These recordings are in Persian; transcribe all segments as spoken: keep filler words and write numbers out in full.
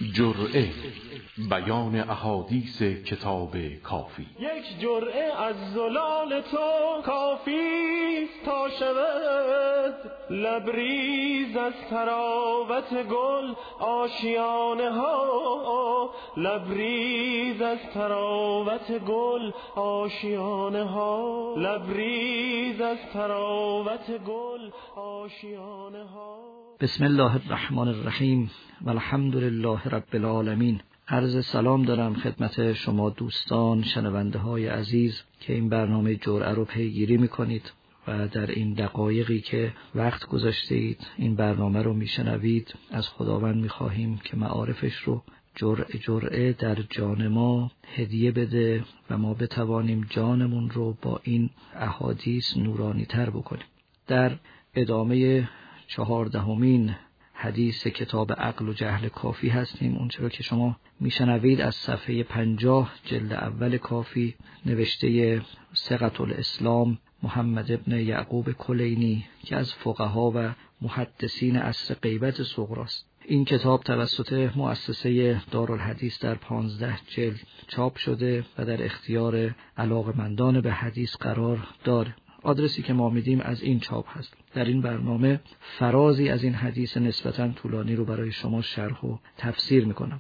جرعه بیان احادیث کتاب کافی. یک جرعه از زلال تو کافی تا شود لبریز از تراوت گل آشیانه ها، لبریز از تراوت گل آشیانه ها، لبریز از تراوت گل آشیانه ها. بسم الله الرحمن الرحیم و الحمد لله رب العالمین. عرض سلام دارم خدمت شما دوستان شنونده های عزیز که این برنامه جرعه رو پیگیری میکنید و در این دقایقی که وقت گذاشته اید این برنامه رو میشنوید. از خداوند میخواهیم که معارفش رو جرعه جرعه در جان ما هدیه بده و ما بتوانیم جانمون رو با این احادیث نورانی تر بکنیم. در ادامه چهاردهمین حدیث کتاب عقل و جهل کافی هستیم. اون چرا که شما میشنوید از صفحه پنجاه جلد اول کافی نوشته ثقة الاسلام محمد ابن یعقوب کلینی که از فقها و محدثین عصر غیبت صغری است. این کتاب توسط مؤسسه دارالحدیث در پانزده جلد چاپ شده و در اختیار علاقمندان به حدیث قرار داره. آدرسی که ما میدیم از این چاپ هست. در این برنامه فرازی از این حدیث نسبتاً طولانی رو برای شما شرح و تفسیر میکنم.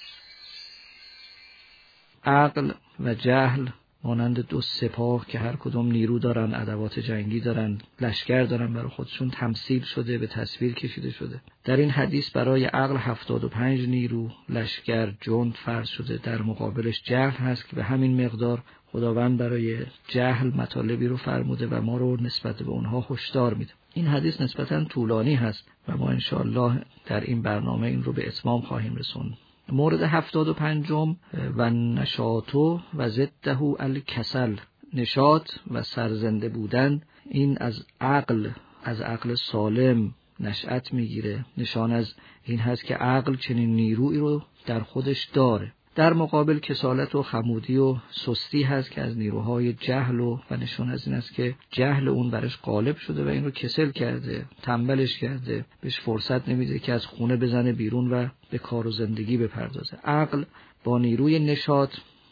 عقل و جهل مانند دو سپاه که هر کدوم نیرو دارن، ادوات جنگی دارن، لشکر دارن، برای خودشون تمثیل شده، به تصویر کشیده شده. در این حدیث برای عقل هفتاد و پنج نیرو لشکر جند فرض شده، در مقابلش جهل هست که به همین مقدار خداوند برای جهل مطالبی رو فرموده و ما رو نسبت به اونها هشدار میده. این حدیث نسبتاً طولانی هست و ما انشاءالله در این برنامه این رو به اتمام خواهیم رسوند. مورد هفتاد و پنجم و نشاطو و ضده الکسل، نشاط و سرزنده بودن. این از عقل از عقل سالم نشأت میگیره. نشان از این هست که عقل چنین نیرویی رو در خودش داره. در مقابل کسالت و خمودی و سستی هست که از نیروهای جهل و, و نشان از این است که جهل اون برش غالب شده و این رو کسل کرده، تنبلش کرده، بهش فرصت نمیده که از خونه بزنه بیرون و به کار و زندگی بپردازه. عقل با نیروی نشاط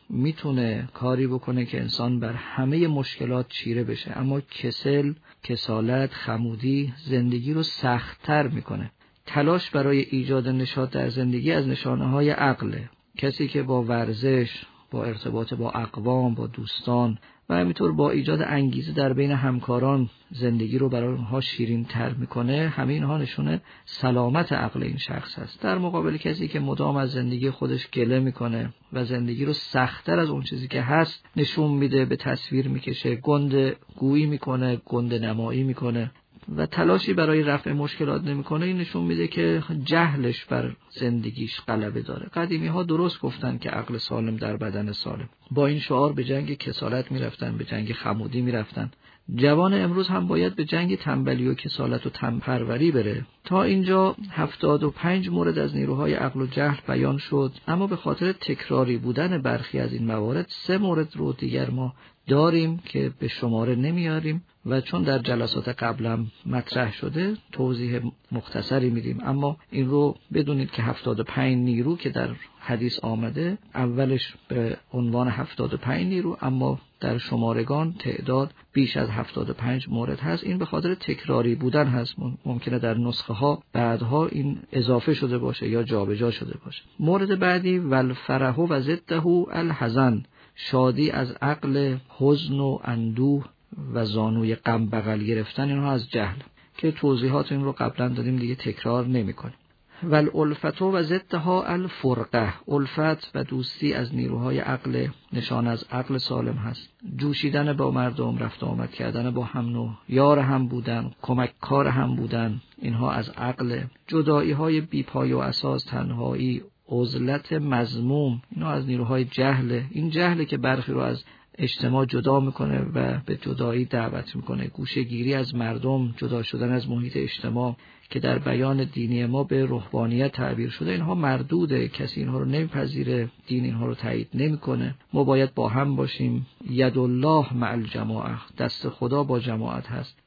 میتونه کاری بکنه که انسان بر همه مشکلات چیره بشه، اما کسل، کسالت، خمودی زندگی رو سخت‌تر میکنه. تلاش برای ایجاد نشاط در زندگی از نشانه‌های عقله. کسی که با ورزش، با ارتباط با اقوام، با دوستان و همینطور با ایجاد انگیزه در بین همکاران زندگی رو برای اونها شیرین تر میکنه، همه اینها نشونه سلامت عقل این شخص هست. در مقابل کسی که مدام از زندگی خودش گله میکنه و زندگی رو سخت‌تر از اون چیزی که هست نشون میده، به تصویر میکشه، گنده گویی میکنه، گنده نمایی میکنه و تلاشی برای رفع مشکلات نمیکنه، این نشون میده که جهلش بر زندگیش غلبه داره. قدیمی ها درست گفتن که عقل سالم در بدن سالم. با این شعار به جنگ کسالت میرفتن، به جنگ خمودی میرفتن. جوان امروز هم باید به جنگ تنبلی و کسالت و تنپروری بره. تا اینجا هفتاد و پنج مورد از نیروهای عقل و جهل بیان شد، اما به خاطر تکراری بودن برخی از این موارد سه مورد رو دیگر ما داریم که به شماره نمیاریم و چون در جلسات قبلم مطرح شده توضیح مختصری میدیم. اما این رو بدونید که هفتاد و پنج نیرو که در حدیث آمده، اولش به عنوان هفتاد و پنج نیرو اما در شمارگان تعداد بیش از هفتاد و پنج مورد هست. این به خاطر تکراری بودن هست. ممکنه در نسخه ها بعدها این اضافه شده باشه یا جابجا شده باشه. مورد بعدی والفرح و ضده الحزن، شادی از عقل، حزن و اندوه و زانوی غم بغل گرفتن، اینها از جهل که توضیحات این رو قبلا دادیم، دیگه تکرار نمی‌کنیم. والالفت و ضدها الفرقه، الفت و دوستی از نیروهای عقل، نشان از عقل سالم هست. جوشیدن با مردم، رفت آمد کردن با هم نوع، یار هم بودن، کمک کار هم بودن، اینها از عقل. جدایی های بی پای و اساس، تنهایی، عزلت مذموم، اینا از نیروهای جهل. این جهله که برخی رو از اجتماع جدا میکنه و به جدایی دعوت میکنه. گوشه‌گیری از مردم، جدا شدن از محیط اجتماع که در بیان دینی ما به روحانیت تعبیر شده، اینها مردوده، کسی اینها رو نمیپذیره، دین اینها رو تایید نمیکنه. ما باید با هم باشیم. ید الله مع الجماعه، دست خدا با جماعت هست.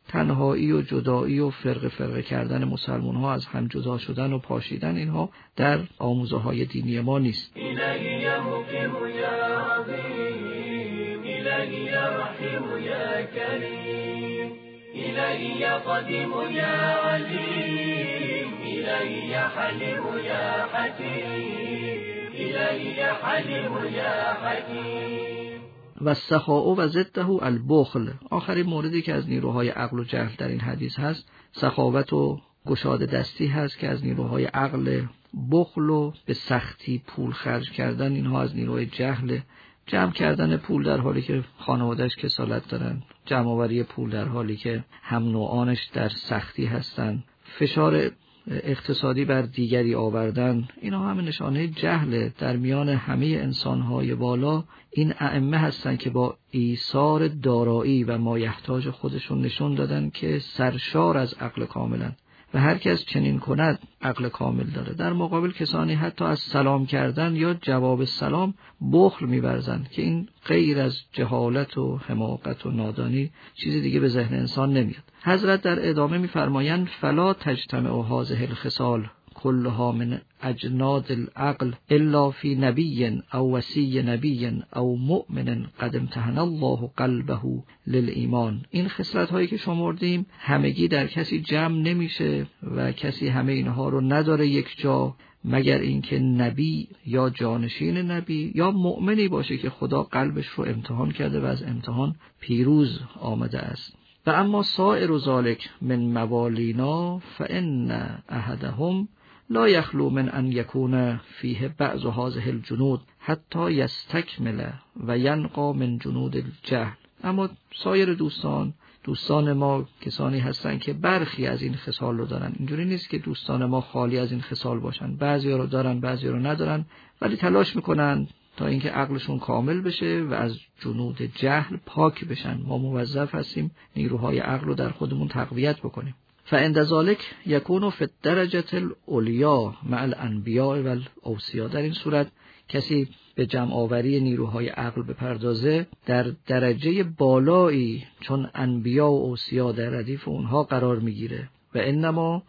تنهایی و جدایی و فرقه فرقه کردن مسلمان ها، از هم جدا شدن و پاشیدن، اینها در آموزه های دینی ما نیست. الهی یا مقیم یا عظیم، الهی یا رحیم یا کریم، الهی یا قدیم یا علیم، الهی یا حلیم یا حکیم، الهی یا حلیم یا حکیم. و سخاء و ضده البخل. آخرین موردی که از نیروهای عقل و جهل در این حدیث هست، سخاوت و گشاده دستی هست که از نیروهای عقل. بخل و به سختی پول خرج کردن، اینها از نیروهای جهل. جمع کردن پول در حالی که خانواده‌اش کسالت دارن، جمع آوری پول در حالی که هم نوعانش در سختی هستن، فشار اقتصادی بر دیگری آوردن، اینا همه نشانه جهل. در میان همه انسان‌های بالا این ائمه هستن که با ایثار دارایی و مایحتاج خودشون نشون دادن که سرشار از عقل کاملن و هر کس چنین کند عقل کامل داره. در مقابل کسانی حتی از سلام کردن یا جواب سلام بخل می‌ورزند که این غیر از جهالت و حماقت و نادانی چیز دیگه به ذهن انسان نمیاد. حضرت در ادامه می‌فرمایند فلا تجتمع هذه الخصال كلها من اجناد العقل الا في نبي او وصي نبي او مؤمن قد امتحن الله قلبه للایمان. این خصلت هایی که شمردیم همگی در کسی جمع نمیشه و کسی همه اینها رو نداره یک جا، مگر اینکه نبی یا جانشین نبی یا مؤمنی باشه که خدا قلبش رو امتحان کرده و از امتحان پیروز آمده است. و اما سائر ذلك من موالینا فإن احدهم لا يخلو من ان يكون فيه بعض هذه الجنود حتى يستكمل و ينقى من جنود الجهل. اما سایر دوستان دوستان ما کسانی هستند که برخی از این خصال رو دارن. اینجوری نیست که دوستان ما خالی از این خصال باشن، بعضی رو دارن بعضی رو ندارن، ولی تلاش میکنن تا اینکه عقلشون کامل بشه و از جنود جهل پاک بشن. ما موظف هستیم نیروهای عقل رو در خودمون تقویت بکنیم. فعند ذلك يكون في الدرجة العليا مع الانبیاء و الاوصیاء. در این صورت کسی به جمع آوری نیروهای عقل بپردازه در درجه بالایی، چون انبیا و اوصیا در ردیف اونها قرار میگیره. و انما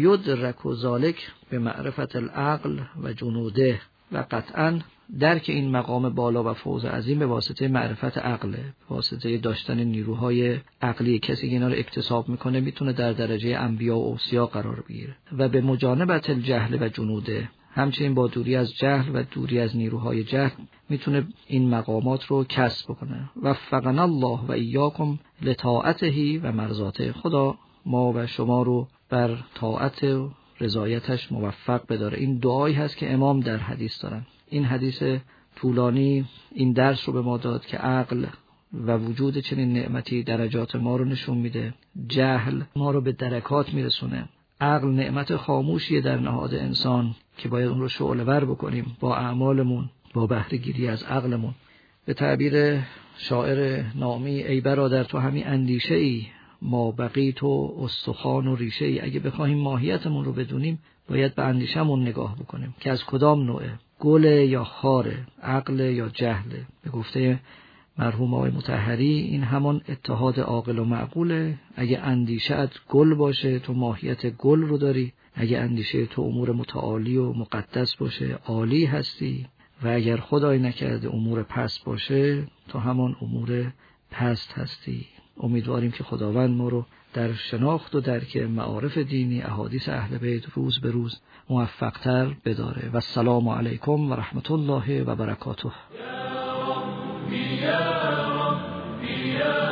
یدرک ذلك به معرفت العقل و جنوده. و قطعاً درک این مقام بالا و فوز عظیم به واسطه معرفت عقل، به واسطه داشتن نیروهای عقلی. کسی که اینا رو اکتساب میکنه میتونه در درجه انبیا و اوصیا قرار بگیره. و به مجانبت الجهل و جنوده، همچنین با دوری از جهل و دوری از نیروهای جهل میتونه این مقامات رو کسب بکنه. وفقنا الله و ایاکم لطاعته و مرضاته. خدا ما و شما رو بر طاعت و رضایتش موفق بداره. این دعایی هست که امام در حدیث دارن. این حدیث طولانی این درس رو به ما داد که عقل و وجود چنین نعمتی درجات ما رو نشون میده. جهل ما رو به درکات میرسونه. عقل نعمت خاموشیه در نهاد انسان که باید اون رو شعله ور بکنیم با اعمالمون، با بهره گیری از عقلمون. به تعبیر شاعر نامی، ای برادر تو همین اندیشه ای، ما بقی تو استخوان و ریشه ای. اگه بخوایم ماهیتمون رو بدونیم باید به اندیشمون نگاه بکنیم که از کدام نوعه، گل یا خاره، عقل یا جهله. به گفته مرحوم آقای مطهری این همان اتحاد عاقل و معقوله. اگه اندیشه‌ات گل باشه تو ماهیت گل رو داری، اگه اندیشه تو امور متعالی و مقدس باشه عالی هستی، و اگر خدای نکرده امور پست باشه تو همان امور پست هستی. امیدواریم که خداوند ما رو در شناخت و درک معارف دینی احادیث اهل بیت روز به روز موفق‌تر بداره. و السلام علیکم و رحمت الله و برکاته.